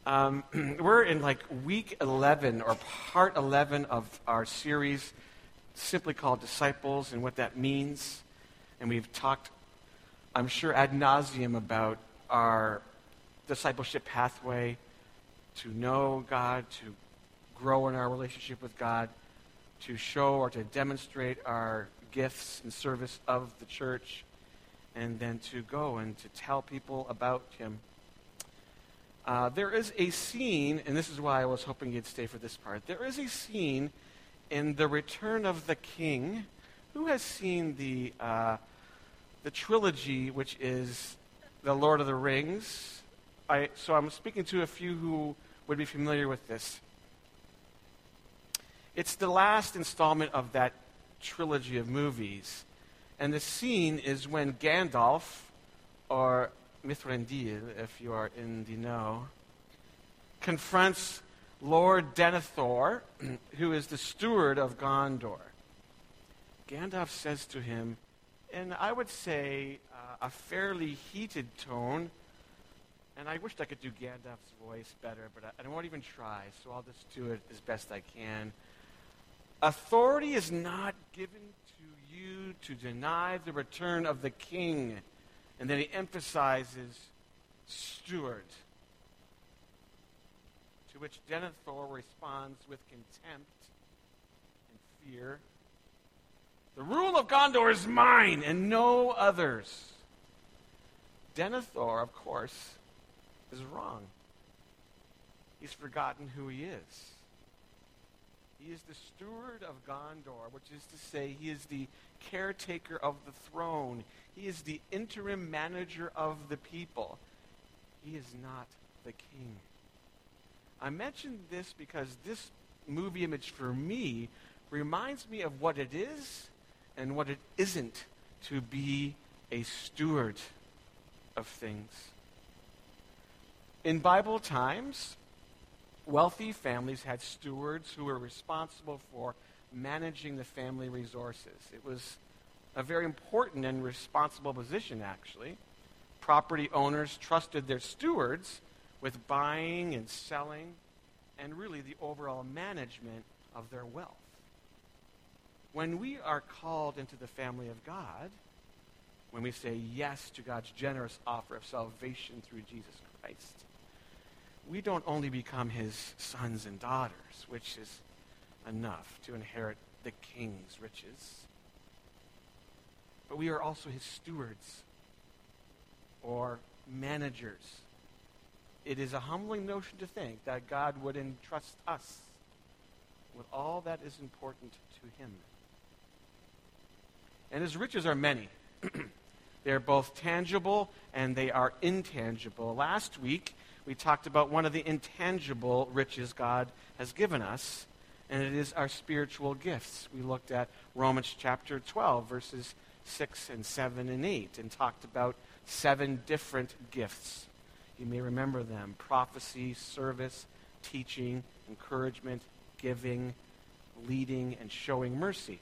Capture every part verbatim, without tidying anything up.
Um, we're in like week eleven or part eleven of our series simply called Disciples and what that means. And we've talked, I'm sure, ad nauseum about our discipleship pathway to know God, to grow in our relationship with God, to show or to demonstrate our gifts and service of the church, and then to go and to tell people about Him. Uh, there is a scene, and this is why I was hoping you'd stay for this part. There is a scene in The Return of the King. Who has seen the uh, the trilogy, which is The Lord of the Rings? I, so I'm speaking to a few who would be familiar with this. It's the last installment of that trilogy of movies. And the scene is when Gandalf, or Mithrandil, if you are in the know, confronts Lord Denethor, who is the steward of Gondor. Gandalf says to him, in I would say uh, a fairly heated tone, and I wished I could do Gandalf's voice better, but I, I won't even try, so I'll just do it as best I can. Authority is not given to you to deny the return of the king. And then he emphasizes steward. To which Denethor responds with contempt and fear. The rule of Gondor is mine and no others. Denethor, of course, is wrong. He's forgotten who he is. He is the steward of Gondor, which is to say he is the caretaker of the throne. He is the interim manager of the people. He is not the king. I mention this because this movie image for me reminds me of what it is and what it isn't to be a steward of things. In Bible times, wealthy families had stewards who were responsible for managing the family resources. It was a very important and responsible position, actually. Property owners trusted their stewards with buying and selling and really the overall management of their wealth. When we are called into the family of God, when we say yes to God's generous offer of salvation through Jesus Christ, we don't only become his sons and daughters, which is enough to inherit the king's riches, but we are also his stewards or managers. It is a humbling notion to think that God would entrust us with all that is important to him. And his riches are many. They're both tangible and they are intangible. Last week, we talked about one of the intangible riches God has given us, and it is our spiritual gifts. We looked at Romans chapter twelve, verses six and seven and eight, and talked about seven different gifts. You may remember them: prophecy, service, teaching, encouragement, giving, leading, and showing mercy.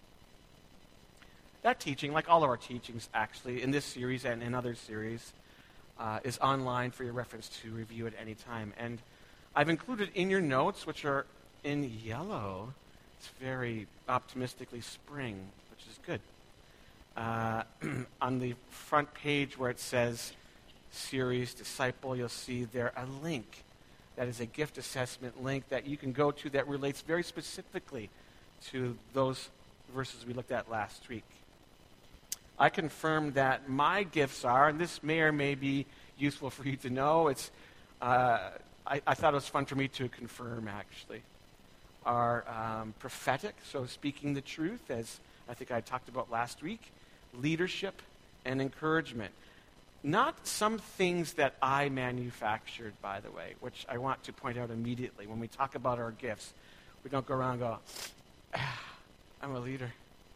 That teaching, like all of our teachings actually, in this series and in other series, uh, is online for your reference to review at any time. And I've included in your notes, which are in yellow, it's very optimistically spring, which is good. Uh, on the front page where it says Series Disciple, you'll see there a link. That is a gift assessment link that you can go to that relates very specifically to those verses we looked at last week. I confirmed that my gifts are, and this may or may be useful for you to know, it's, uh, I, I thought it was fun for me to confirm actually, are um, prophetic, so speaking the truth, as I think I talked about last week, leadership, and encouragement. Not some things that I manufactured, by the way, which I want to point out immediately. When we talk about our gifts, we don't go around and go, ah, I'm a leader.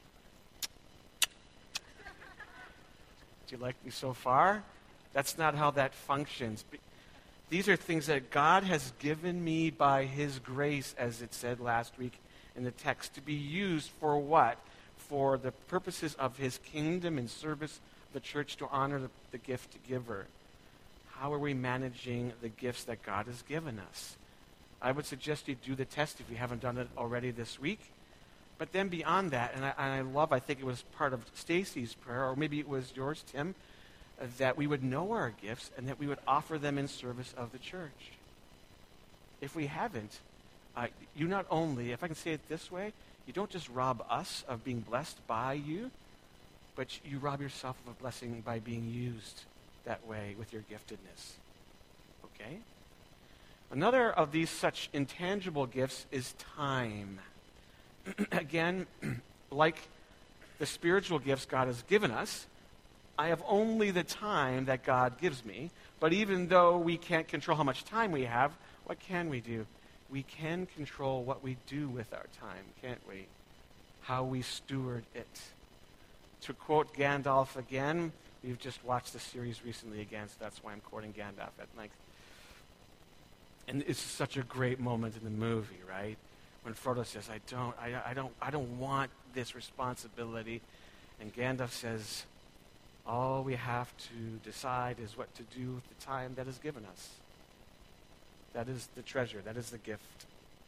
Do you like me so far? That's not how that functions. These are things that God has given me by his grace, as it said last week in the text, to be used for what? For the purposes of his kingdom and service of the church, to honor the, the gift giver. How are we managing the gifts that God has given us? I would suggest you do the test if you haven't done it already this week. But then beyond that, and I, and I love, I think it was part of Stacy's prayer, or maybe it was yours, Tim, uh, that we would know our gifts and that we would offer them in service of the church. If we haven't, uh, you not only, if I can say it this way, you don't just rob us of being blessed by you, but you rob yourself of a blessing by being used that way with your giftedness. Okay? Another of these such intangible gifts is time. Again, like the spiritual gifts God has given us, I have only the time that God gives me. But even though we can't control how much time we have, what can we do? We can control what we do with our time, can't we? How we steward it. To quote Gandalf again, we've just watched the series recently again, so that's why I'm quoting Gandalf at length. And it's such a great moment in the movie, right? When Frodo says, I don't, I, I don't, I don't want this responsibility. And Gandalf says, all we have to decide is what to do with the time that is given us. That is the treasure. That is the gift.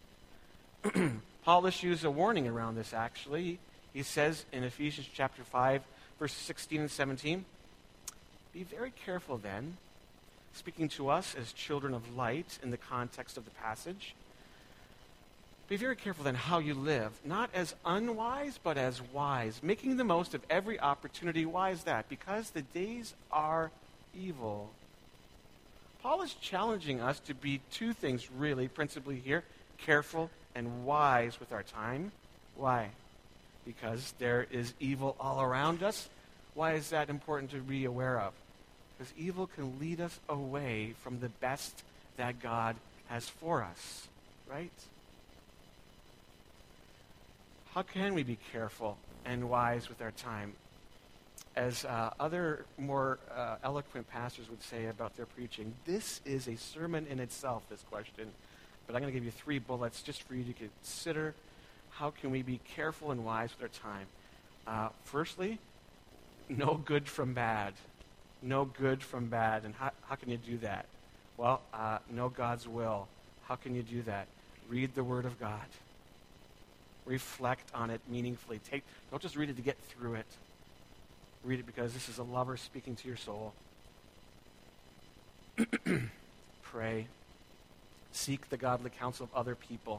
Paul issues a warning around this, actually. He says in Ephesians chapter five, verses sixteen and seventeen, be very careful then, speaking to us as children of light in the context of the passage, be very careful then how you live, not as unwise, but as wise, making the most of every opportunity. Why is that? Because the days are evil. Paul is challenging us to be two things, really, principally here, careful and wise with our time. Why? Because there is evil all around us. Why is that important to be aware of? Because evil can lead us away from the best that God has for us, right? How can we be careful and wise with our time? As uh, other more uh, eloquent pastors would say about their preaching, this is a sermon in itself, this question. But I'm going to give you three bullets just for you to consider. How can we be careful and wise with our time? Uh, firstly, know good from bad. Know good from bad. And how, how can you do that? Well, uh, know God's will. How can you do that? Read the Word of God. Reflect on it meaningfully. Take, don't just read it to get through it. Read it because this is a lover speaking to your soul. Pray. Seek the godly counsel of other people.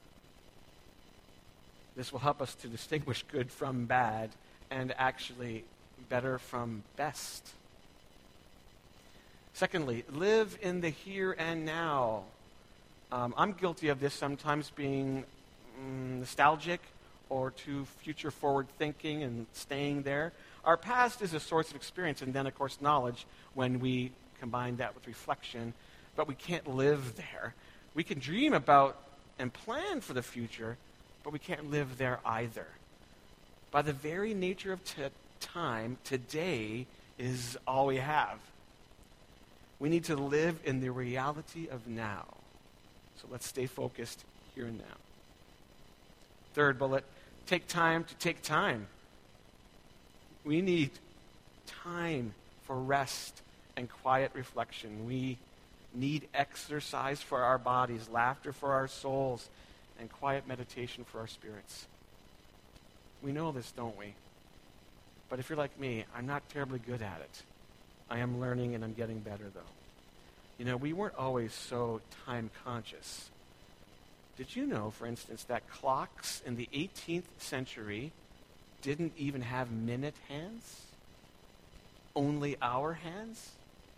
This will help us to distinguish good from bad and actually better from best. Secondly, live in the here and now. Um, I'm guilty of this sometimes, being mm, nostalgic or too future-forward thinking and staying there. Our past is a source of experience and then, of course, knowledge when we combine that with reflection, but we can't live there. We can dream about and plan for the future, but we can't live there either. By the very nature of t- time, today is all we have. We need to live in the reality of now. So let's stay focused here and now. Third bullet, take time to take time. We need time for rest and quiet reflection. We need exercise for our bodies, laughter for our souls, and quiet meditation for our spirits. We know this, don't we? But if you're like me, I'm not terribly good at it. I am learning and I'm getting better, though. You know, we weren't always so time conscious. Did you know, for instance, that clocks in the eighteenth century didn't even have minute hands? Only hour hands?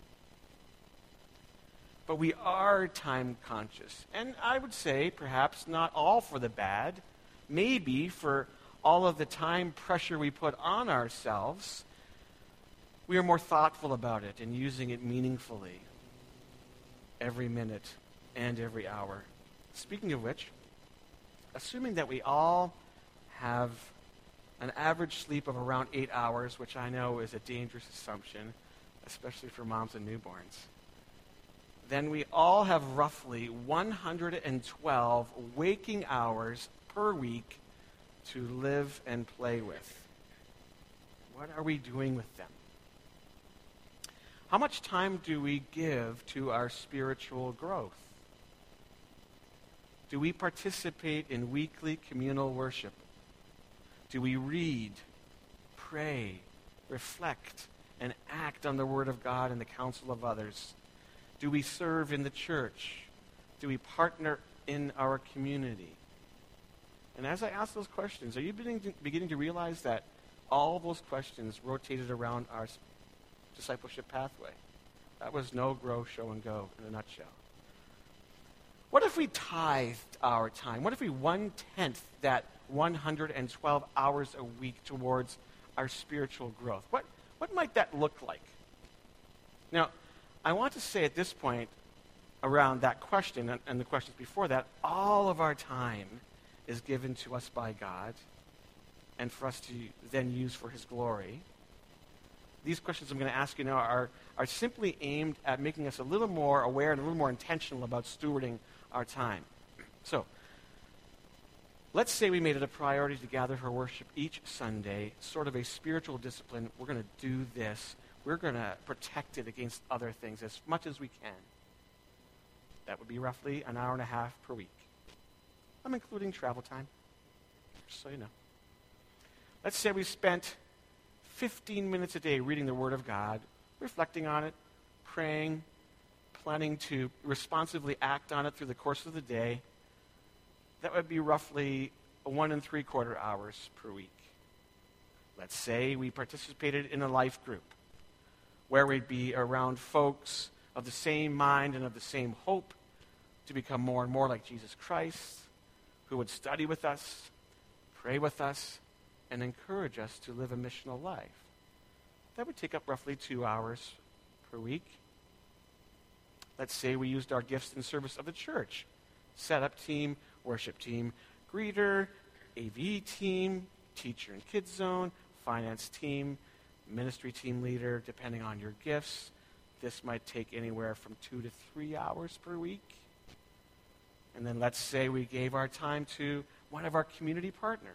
But we are time conscious. And I would say perhaps not all for the bad. Maybe for all of the time pressure we put on ourselves, we are more thoughtful about it and using it meaningfully every minute and every hour. Speaking of which, assuming that we all have an average sleep of around eight hours, which I know is a dangerous assumption, especially for moms and newborns, then we all have roughly one hundred twelve waking hours per week to live and play with. What are we doing with them? How much time do we give to our spiritual growth? Do we participate in weekly communal worship? Do we read, pray, reflect, and act on the Word of God and the counsel of others? Do we serve in the church? Do we partner in our community? And as I ask those questions, are you beginning to, beginning to realize that all those questions rotated around our discipleship pathway? That was no grow, show, and go in a nutshell. What if we tithed our time? What if we one-tenth that one hundred twelve hours a week towards our spiritual growth? What, what might that look like? Now, I want to say at this point around that question and, and the questions before that, all of our time is given to us by God and for us to then use for his glory. These questions I'm going to ask you now are, are simply aimed at making us a little more aware and a little more intentional about stewarding our time. So, let's say we made it a priority to gather for worship each Sunday, sort of a spiritual discipline. We're going to do this. We're going to protect it against other things as much as we can. That would be roughly an hour and a half per week. I'm including travel time, just so you know. Let's say we spent fifteen minutes a day reading the Word of God, reflecting on it, praying, planning to responsively act on it through the course of the day. That would be roughly one and three quarter hours per week. Let's say we participated in a life group where we'd be around folks of the same mind and of the same hope to become more and more like Jesus Christ, who would study with us, pray with us, and encourage us to live a missional life. That would take up roughly two hours per week. Let's say we used our gifts in service of the church. Setup team, worship team, greeter, A V team, teacher and kids zone, finance team, ministry team leader, depending on your gifts. This might take anywhere from two to three hours per week. And then let's say we gave our time to one of our community partners.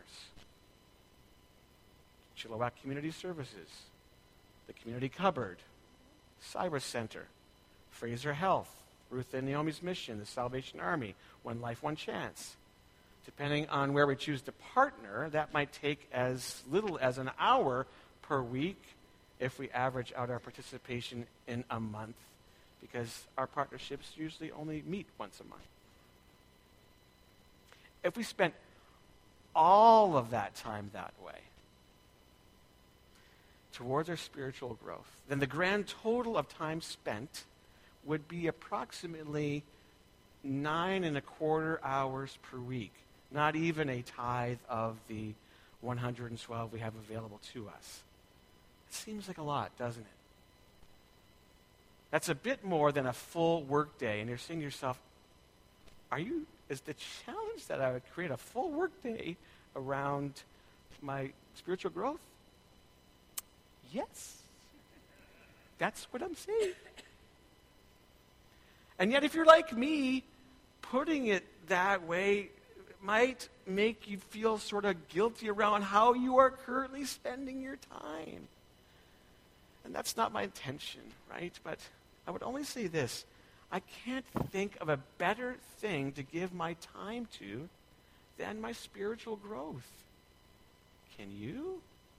Chilliwack Community Services, the Community Cupboard, Cyber Center, Fraser Health, Ruth and Naomi's Mission, the Salvation Army, One Life, One Chance. Depending on where we choose to partner, that might take as little as an hour per week if we average out our participation in a month, because our partnerships usually only meet once a month. If we spent all of that time that way towards our spiritual growth, then the grand total of time spent would be approximately nine and a quarter hours per week, not even a tithe of the one hundred twelve we have available to us. It seems like a lot, doesn't it? That's a bit more than a full workday, and you're saying to yourself, are you, is the challenge that I would create a full workday around my spiritual growth? Yes. That's what I'm saying. And yet, if you're like me, putting it that way might make you feel sort of guilty around how you are currently spending your time. And that's not my intention, right? But I would only say this. I can't think of a better thing to give my time to than my spiritual growth. Can you?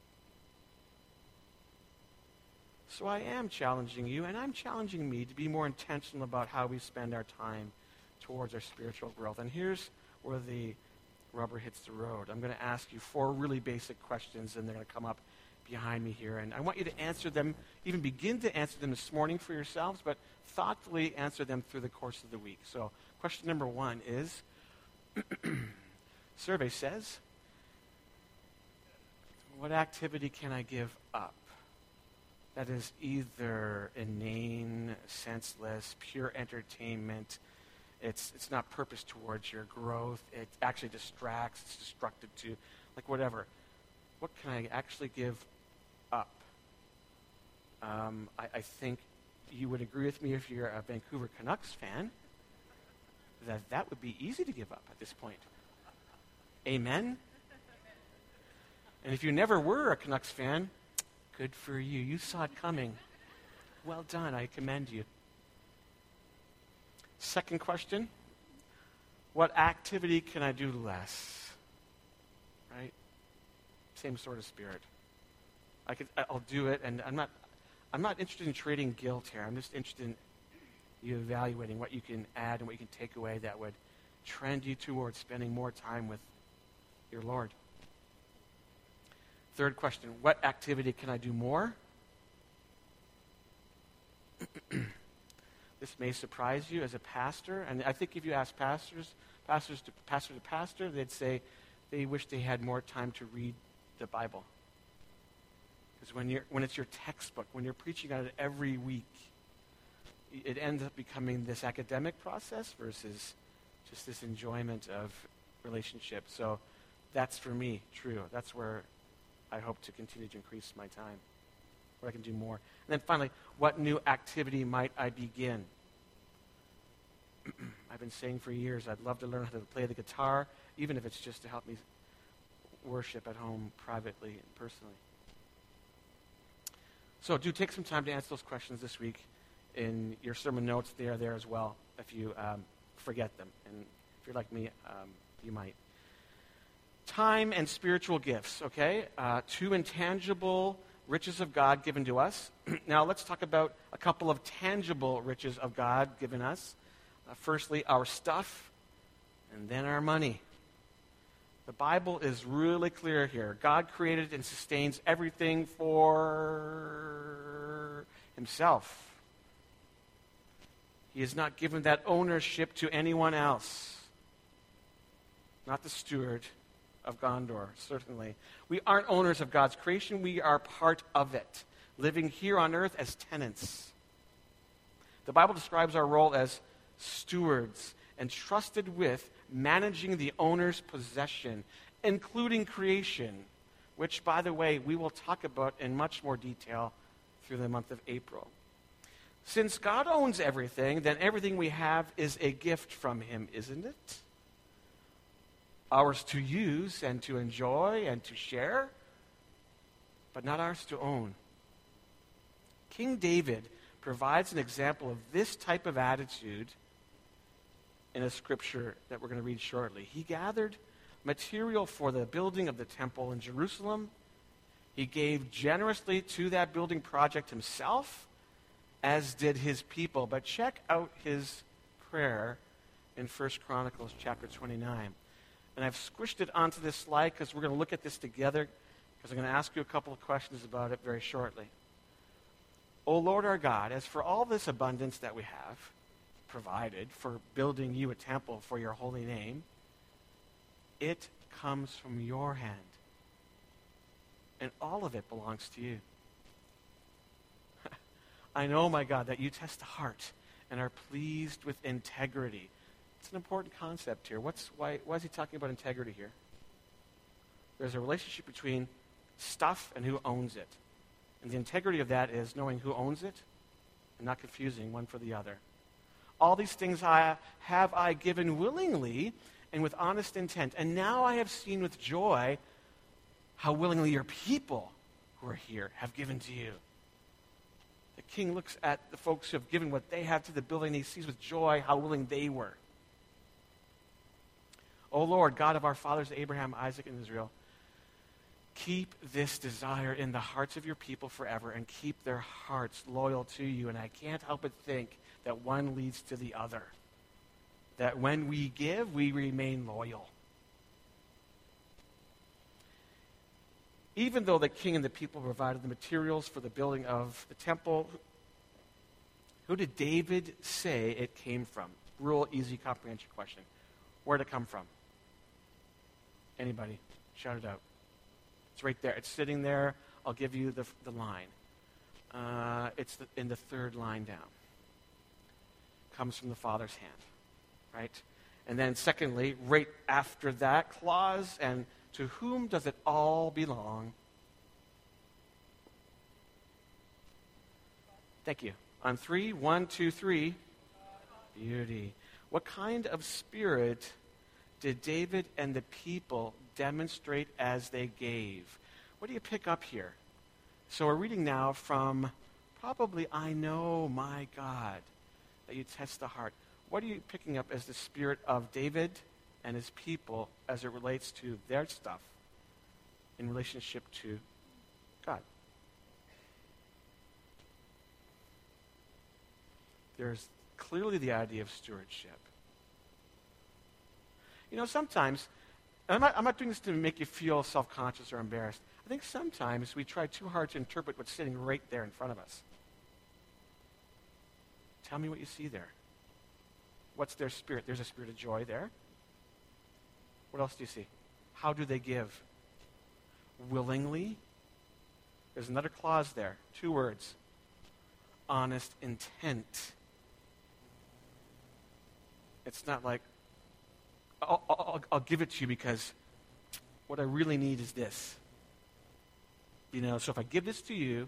So I am challenging you, and I'm challenging me to be more intentional about how we spend our time towards our spiritual growth. And here's where the rubber hits the road. I'm going to ask you four really basic questions, and they're going to come up behind me here. And I want you to answer them, even begin to answer them this morning for yourselves, but thoughtfully answer them through the course of the week. So question number one is, survey says, what activity can I give up? That is either inane, senseless, pure entertainment. It's it's not purpose towards your growth. It actually distracts. It's destructive to, like whatever. What can I actually give up? Um, I, I think you would agree with me if you're a Vancouver Canucks fan that that would be easy to give up at this point. Amen? And if you never were a Canucks fan, good for you. You saw it coming. Well done. I commend you. Second question, what activity can I do less? Right? Same sort of spirit. I could, I'll do it, and I'm not, I'm not interested in trading guilt here. I'm just interested in you evaluating what you can add and what you can take away that would trend you towards spending more time with your Lord. Third question, what activity can I do more? This may surprise you as a pastor, and I think if you ask pastors, pastors to pastor to pastor, they'd say they wish they had more time to read the Bible. Because when you're when it's your textbook, when you're preaching on it every week, it ends up becoming this academic process versus just this enjoyment of relationship. So that's for me true. That's where I hope to continue to increase my time, where I can do more. And then finally, what new activity might I begin? I've been saying for years, I'd love to learn how to play the guitar, even if it's just to help me worship at home privately and personally. So do take some time to answer those questions this week. In your sermon notes, they are there as well if you um, forget them. And if you're like me, um, you might. Time and spiritual gifts, okay? Uh, two intangible riches of God given to us. Now let's talk about a couple of tangible riches of God given us. Uh, firstly, our stuff, and then our money. The Bible is really clear here. God created and sustains everything for himself. He has not given that ownership to anyone else. Not the steward of Gondor, certainly. We aren't owners of God's creation. We are part of it, living here on earth as tenants. The Bible describes our role as stewards, entrusted with managing the owner's possession, including creation, which, by the way, we will talk about in much more detail through the month of April. Since God owns everything, then everything we have is a gift from him, isn't it? Ours to use and to enjoy and to share, but not ours to own. King David provides an example of this type of attitude in a scripture that we're going to read shortly. He gathered material for the building of the temple in Jerusalem. He gave generously to that building project himself, as did his people. But check out his prayer in First Chronicles chapter twenty-nine. And I've squished it onto this slide because we're going to look at this together, because I'm going to ask you a couple of questions about it very shortly. O Lord our God, as for all this abundance that we have provided for building you a temple for your holy name, it comes from your hand. And all of it belongs to you. I know, my God, that you test the heart and are pleased with integrity. It's an important concept here. What's, why, why is he talking about integrity here? There's a relationship between stuff and who owns it. And the integrity of that is knowing who owns it and not confusing one for the other. All these things I have I given willingly and with honest intent. And now I have seen with joy how willingly your people who are here have given to you. The king looks at the folks who have given what they have to the building, and he sees with joy how willing they were. O Lord, God of our fathers, Abraham, Isaac, and Israel, keep this desire in the hearts of your people forever and keep their hearts loyal to you. And I can't help but think that one leads to the other. That when we give, we remain loyal. Even though the king and the people provided the materials for the building of the temple, who did David say it came from? Real easy comprehension question. Where did it come from? Anybody? Shout it out. It's right there. It's sitting there. I'll give you the, the line. Uh, it's the, in the third line down. Comes from the Father's hand, right? And then secondly, right after that clause, and to whom does it all belong? Thank you. On three, one, two, three. Beauty. What kind of spirit did David and the people demonstrate as they gave? What do you pick up here? So we're reading now from Probably, I know, my God, that you test the heart. What are you picking up as the spirit of David and his people as it relates to their stuff in relationship to God? There's clearly the idea of stewardship. You know, sometimes, and I'm not, I'm not doing this to make you feel self-conscious or embarrassed. I think sometimes we try too hard to interpret what's sitting right there in front of us. Tell me what you see there. What's their spirit? There's a spirit of joy there. What else do you see? How do they give? Willingly. There's another clause there. Two words. Honest intent. It's not like, I'll, I'll, I'll give it to you because what I really need is this. You know, so if I give this to you,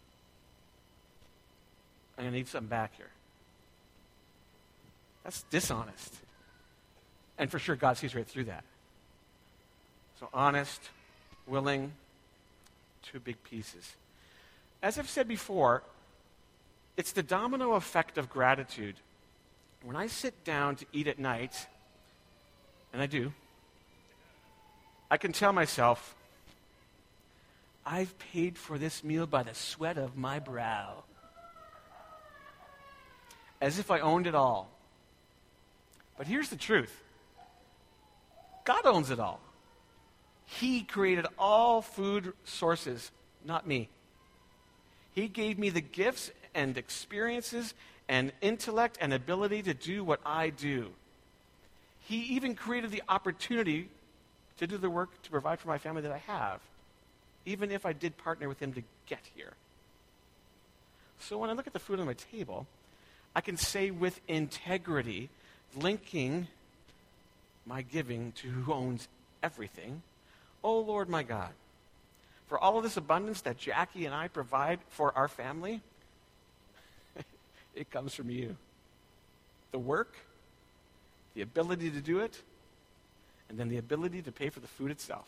I'm going to need something back here. That's dishonest. And for sure, God sees right through that. So honest, willing, two big pieces. As I've said before, it's the domino effect of gratitude. When I sit down to eat at night, and I do, I can tell myself, I've paid for this meal by the sweat of my brow. As if I owned it all. But here's the truth. God owns it all. He created all food sources, not me. He gave me the gifts and experiences and intellect and ability to do what I do. He even created the opportunity to do the work to provide for my family that I have, even if I did partner with him to get here. So when I look at the food on my table, I can say with integrity, linking my giving to who owns everything, oh Lord my God, for all of this abundance that Jackie and I provide for our family, it comes from you. The work, the ability to do it, and then the ability to pay for the food itself.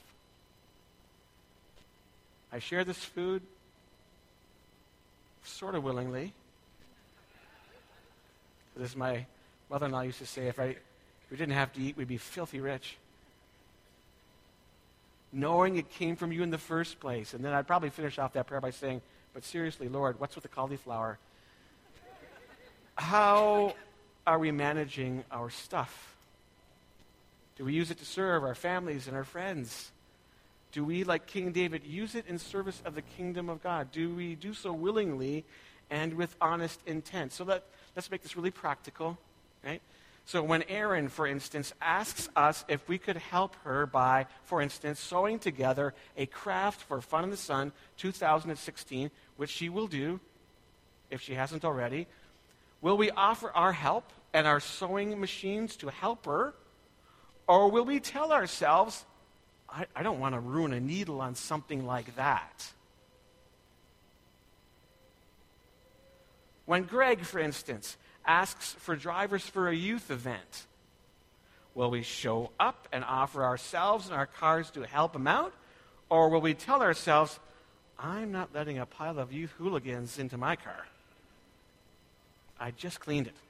I share this food sort of willingly. As my mother-in-law used to say, if, I, if we didn't have to eat, we'd be filthy rich. Knowing it came from you in the first place. And then I'd probably finish off that prayer by saying, but seriously, Lord, what's with the cauliflower? How are we managing our stuff? Do we use it to serve our families and our friends? Do we, like King David, use it in service of the kingdom of God? Do we do so willingly and with honest intent? So that, let's make this really practical, right? So when Erin, for instance, asks us if we could help her by, for instance, sewing together a craft for Fun in the Sun two thousand sixteen, which she will do if she hasn't already, will we offer our help and our sewing machines to help her? Or will we tell ourselves, I, I don't want to ruin a needle on something like that? When Greg, for instance, asks for drivers for a youth event, will we show up and offer ourselves and our cars to help him out? Or will we tell ourselves, I'm not letting a pile of youth hooligans into my car. I just cleaned it.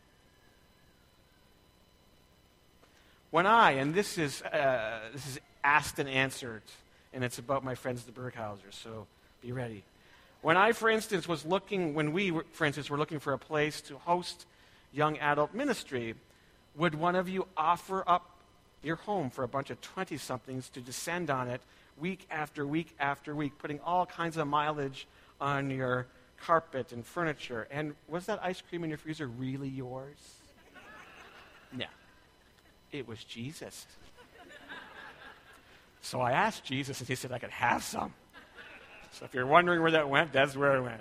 When I, and this is uh, this is asked and answered, and it's about my friends the Berghausers, so be ready. When I, for instance, was looking, when we, for instance, were looking for a place to host young adult ministry, would one of you offer up your home for a bunch of twenty-somethings to descend on it week after week after week, putting all kinds of mileage on your carpet and furniture? And was that ice cream in your freezer really yours? No. It was Jesus. So I asked Jesus, and he said I could have some. So if you're wondering where that went, that's where it went.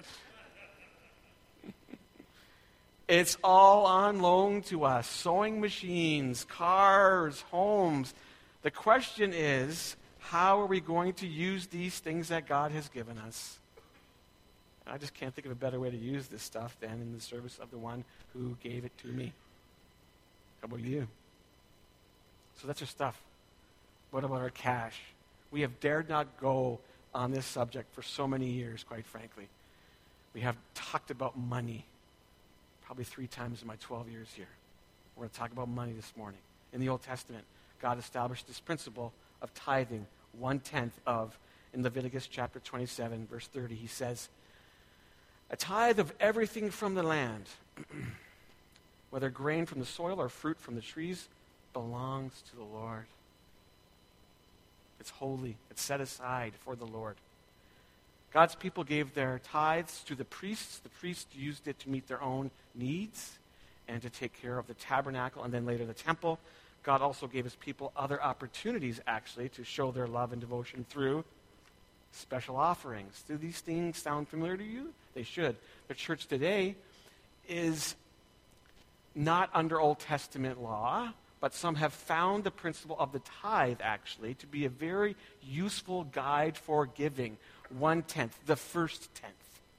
It's all on loan to us. Sewing machines, cars, homes. The question is, how are we going to use these things that God has given us? I just can't think of a better way to use this stuff than in the service of the one who gave it to me. How about you? So that's our stuff. What about our cash? We have dared not go on this subject for so many years, quite frankly. We have talked about money probably three times in my twelve years here. We're going to talk about money this morning. In the Old Testament, God established this principle of tithing, one-tenth of, in Leviticus chapter twenty-seven, verse thirty, he says, a tithe of everything from the land, whether grain from the soil or fruit from the trees, belongs to the Lord. It's holy. It's set aside for the Lord. God's people gave their tithes to the priests. The priests used it to meet their own needs and to take care of the tabernacle and then later the temple. God also gave his people other opportunities, actually, to show their love and devotion through special offerings. Do these things sound familiar to you? They should. The church today is not under Old Testament law, but some have found the principle of the tithe, actually, to be a very useful guide for giving. One-tenth, the first tenth.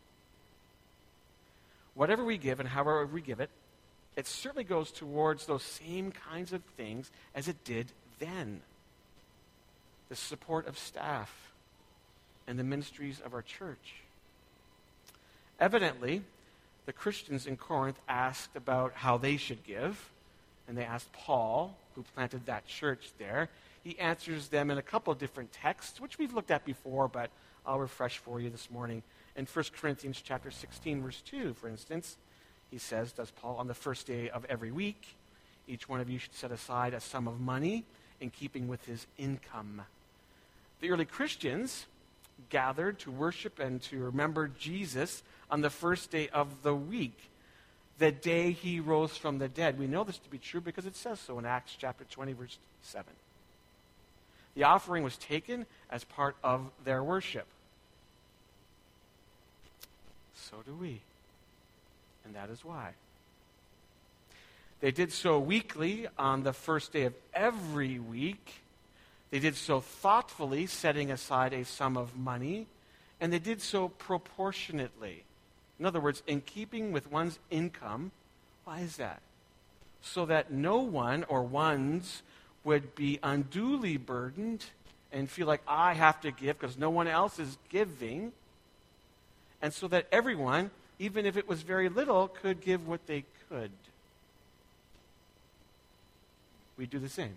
Whatever we give and however we give it, it certainly goes towards those same kinds of things as it did then. The support of staff and the ministries of our church. Evidently, the Christians in Corinth asked about how they should give, and they asked Paul, who planted that church there. He answers them in a couple of different texts, which we've looked at before, but I'll refresh for you this morning. In First Corinthians chapter sixteen, verse two, for instance, he says, does Paul, on the first day of every week, each one of you should set aside a sum of money in keeping with his income. The early Christians gathered to worship and to remember Jesus on the first day of the week, the day he rose from the dead. We know this to be true because it says so in Acts chapter twenty, verse seven. The offering was taken as part of their worship. So do we. And that is why. They did so weekly on the first day of every week. They did so thoughtfully, setting aside a sum of money. And they did so proportionately. In other words, in keeping with one's income. Why is that? So that no one or ones would be unduly burdened and feel like I have to give because no one else is giving. And so that everyone, even if it was very little, could give what they could. We do the same.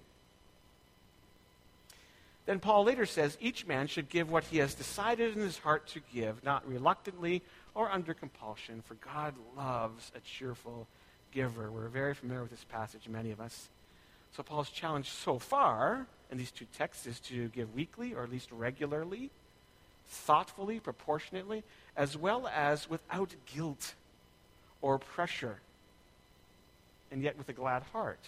Then Paul later says, each man should give what he has decided in his heart to give, not reluctantly or under compulsion, for God loves a cheerful giver. We're very familiar with this passage, many of us. So Paul's challenge so far in these two texts is to give weekly, or at least regularly, thoughtfully, proportionately, as well as without guilt or pressure, and yet with a glad heart.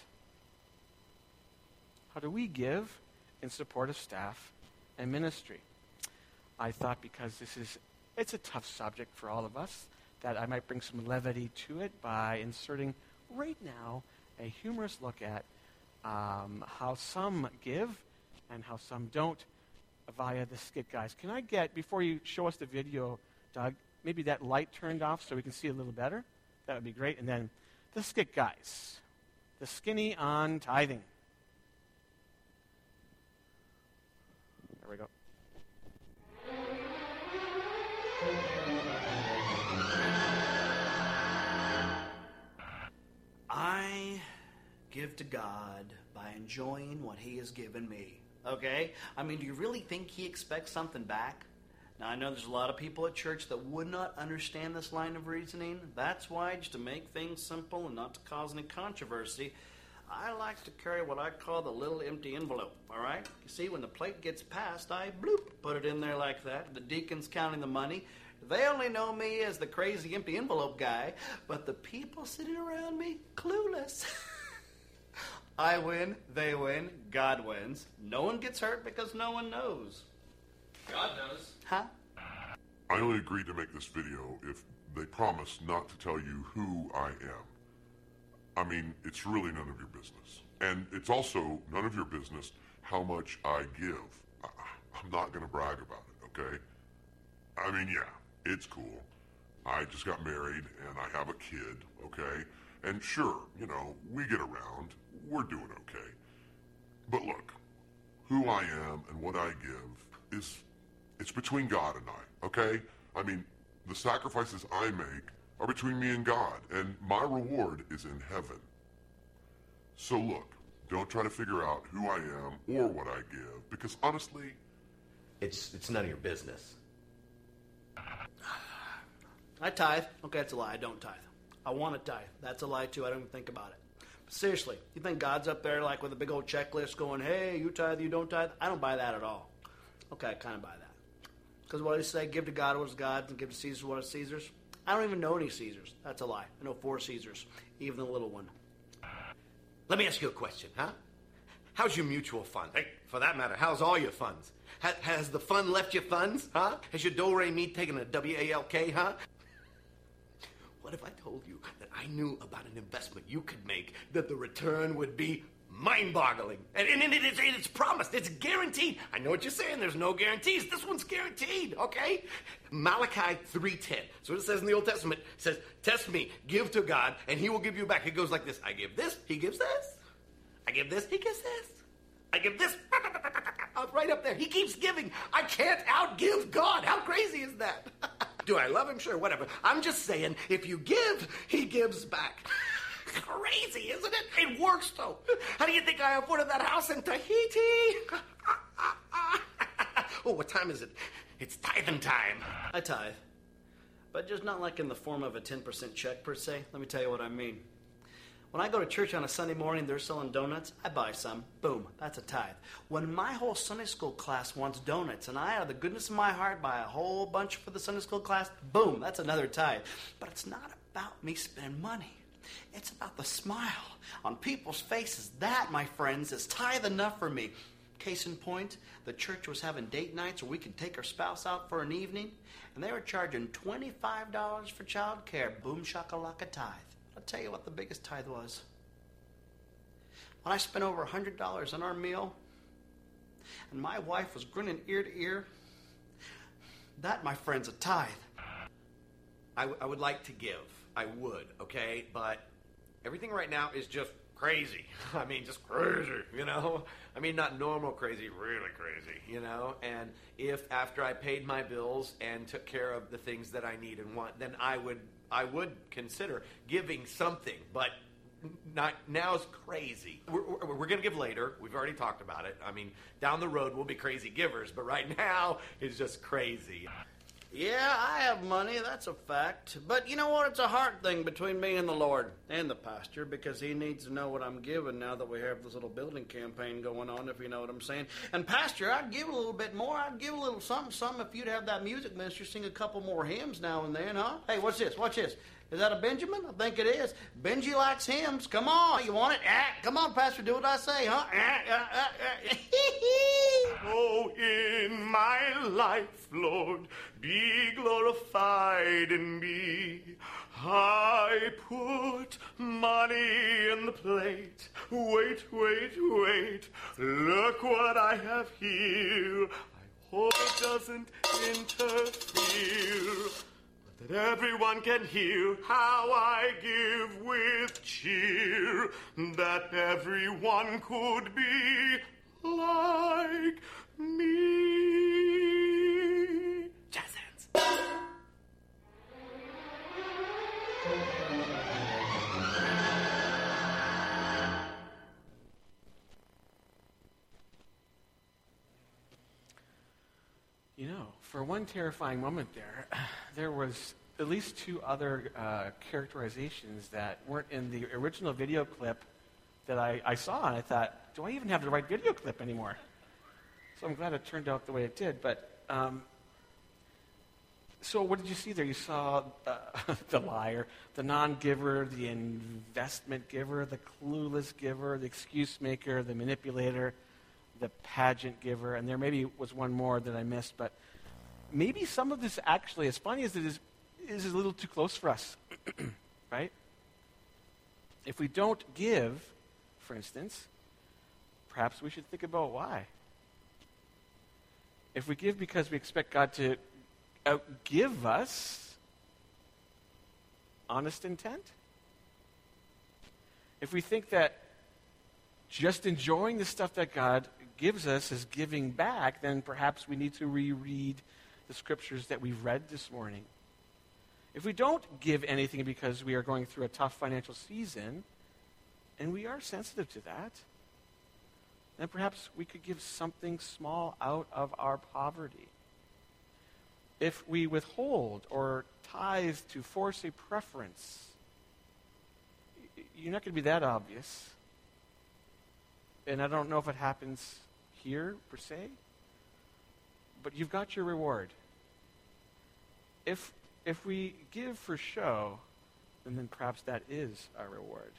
How do we give in support of staff and ministry? I thought because this is, it's a tough subject for all of us, that I might bring some levity to it by inserting right now a humorous look at um, how some give and how some don't via the Skit Guys. Can I get, before you show us the video, Doug, maybe that light turned off so we can see a little better? That would be great. And then the Skit Guys, the skinny on tithing. There we go. I give to God by enjoying what he has given me. Okay? I mean, do you really think he expects something back? Now, I know there's a lot of people at church that would not understand this line of reasoning. That's why, just to make things simple and not to cause any controversy, I like to carry what I call the little empty envelope, all right? You see, when the plate gets passed, I bloop, put it in there like that. The deacon's counting the money. They only know me as the crazy empty envelope guy, but the people sitting around me, clueless. I win, they win, God wins. No one gets hurt because no one knows. God knows. Huh? I only agreed to make this video if they promise not to tell you who I am. I mean, it's really none of your business. And it's also none of your business how much I give. I, I'm not going to brag about it, okay? I mean, yeah, it's cool. I just got married and I have a kid, okay? And sure, you know, we get around. We're doing okay. But look, who I am and what I give is, it's between God and I, okay? I mean, The sacrifices I make are between me and God, and my reward is in heaven. So look, don't try to figure out who I am or what I give, because honestly, It's it's none of your business. I tithe. Okay, that's a lie. I don't tithe. I want to tithe. That's a lie, too. I don't even think about it. But seriously, you think God's up there like with a big old checklist going, hey, you tithe, you don't tithe? I don't buy that at all. Okay, I kind of buy that. Because what I say, give to God what is God's and give to Caesar what is Caesar's. I don't even know any Caesars. That's a lie. I know four Caesars, even the little one. Let me ask you a question, huh? How's your mutual fund? Hey, for that matter, how's all your funds? Ha- has the fund left your funds, huh? Has your do-re-mi taken a W A L K, huh? What if I told you that I knew about an investment you could make that the return would be mind-boggling? And, and, and it is, it's promised. It's guaranteed. I know what you're saying. There's no guarantees. This one's guaranteed, okay? Malachi three ten. So what it says in the Old Testament. It says, test me, give to God, and he will give you back. It goes like this. I give this, he gives this. I give this, he gives this. I give this. Right up there. He keeps giving. I can't outgive God. How crazy is that? Do I love him? Sure, whatever. I'm just saying, if you give, he gives back. Crazy, isn't it? It works, though. How do you think I afforded that house in Tahiti? Oh, what time is it? It's tithing time. I tithe. But just not like in the form of a ten percent check, per se. Let me tell you what I mean. When I go to church on a Sunday morning, they're selling donuts, I buy some. Boom, that's a tithe. When my whole Sunday school class wants donuts, and I, out of the goodness of my heart, buy a whole bunch for the Sunday school class, boom, that's another tithe. But it's not about me spending money. It's about the smile on people's faces. That, my friends, is tithe enough for me. Case in point, the church was having date nights where we could take our spouse out for an evening, and they were charging twenty-five dollars for child care. Boom shakalaka tithe. I'll tell you what the biggest tithe was. When I spent over one hundred dollars on our meal, and my wife was grinning ear to ear, that, my friend's a tithe. I, w- I would like to give. I would, okay? But everything right now is just crazy. I mean, just crazy, you know? I mean, not normal crazy, really crazy, you know? And if after I paid my bills and took care of the things that I need and want, then I would I would consider giving something, but not now's crazy. We're, we're, we're going to give later. We've already talked about it. I mean, down the road we'll be crazy givers, but right now it's just crazy. Yeah, I have money, that's a fact. But you know what? It's a heart thing between me and the Lord and the pastor, because he needs to know what I'm giving now that we have this little building campaign going on, if you know what I'm saying. And pastor, I'd give a little bit more. I'd give a little something, something if you'd have that music minister sing a couple more hymns now and then, huh? Hey, what's this? Watch this. Is that a Benjamin? I think it is. Benji likes hymns. Come on, you want it? Ah, come on, pastor, do what I say, huh? Ah, ah, ah, ah. Oh, in my life, Lord, be glorified in me. I put money in the plate. Wait, wait, wait. Look what I have here. I hope it doesn't interfere. That everyone can hear how I give with cheer, that everyone could be like me. Jazz hands. You know, for one terrifying moment there, there was at least two other uh, characterizations that weren't in the original video clip that I, I saw, and I thought, do I even have the right video clip anymore? So I'm glad it turned out the way it did. But um, so what did you see there? You saw uh, the liar, the non-giver, the investment giver, the clueless giver, the excuse maker, the manipulator, the pageant giver, and there maybe was one more that I missed, but maybe some of this actually, as funny as it is, is a little too close for us, right? If we don't give, for instance, perhaps we should think about why. If we give because we expect God to outgive us, honest intent? If we think that just enjoying the stuff that God gives us is giving back, then perhaps we need to reread the scriptures that we've read this morning. If we don't give anything because we are going through a tough financial season, and we are sensitive to that, then perhaps we could give something small out of our poverty. If we withhold or tithe to force a preference, you're not going to be that obvious. And I don't know if it happens here, per se, but you've got your reward. If if we give for show, then, then perhaps that is our reward.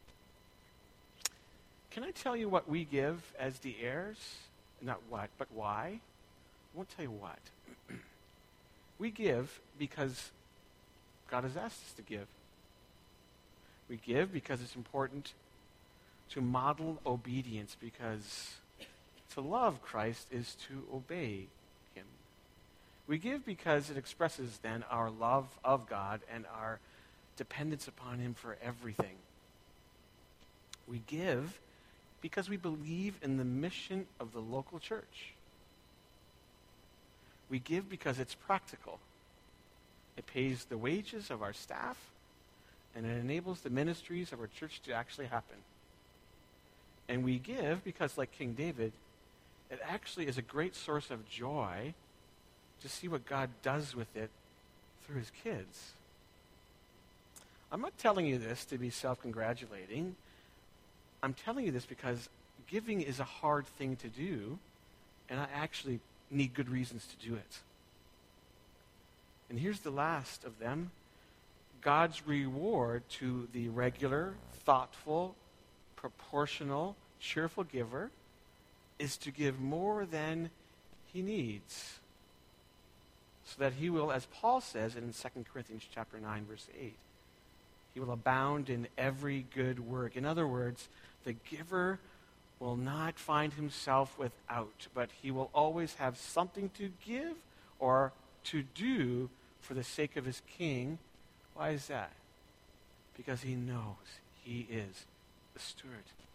Can I tell you what we give as the heirs? Not what, but why? I won't tell you what. We give because God has asked us to give. We give because it's important to model obedience, because to love Christ is to obey him. We give because it expresses then our love of God and our dependence upon him for everything. We give because we believe in the mission of the local church. We give because it's practical. It pays the wages of our staff, and it enables the ministries of our church to actually happen. And we give because, like King David, it actually is a great source of joy to see what God does with it through his kids. I'm not telling you this to be self-congratulating. I'm telling you this because giving is a hard thing to do, and I actually need good reasons to do it. And here's the last of them. God's reward to the regular, thoughtful, proportional, cheerful giver is to give more than he needs, so that he will, as Paul says in Second Corinthians chapter nine, verse eight, he will abound in every good work. In other words, the giver will not find himself without, but he will always have something to give or to do for the sake of his king. Why is that? Because he knows he is the steward.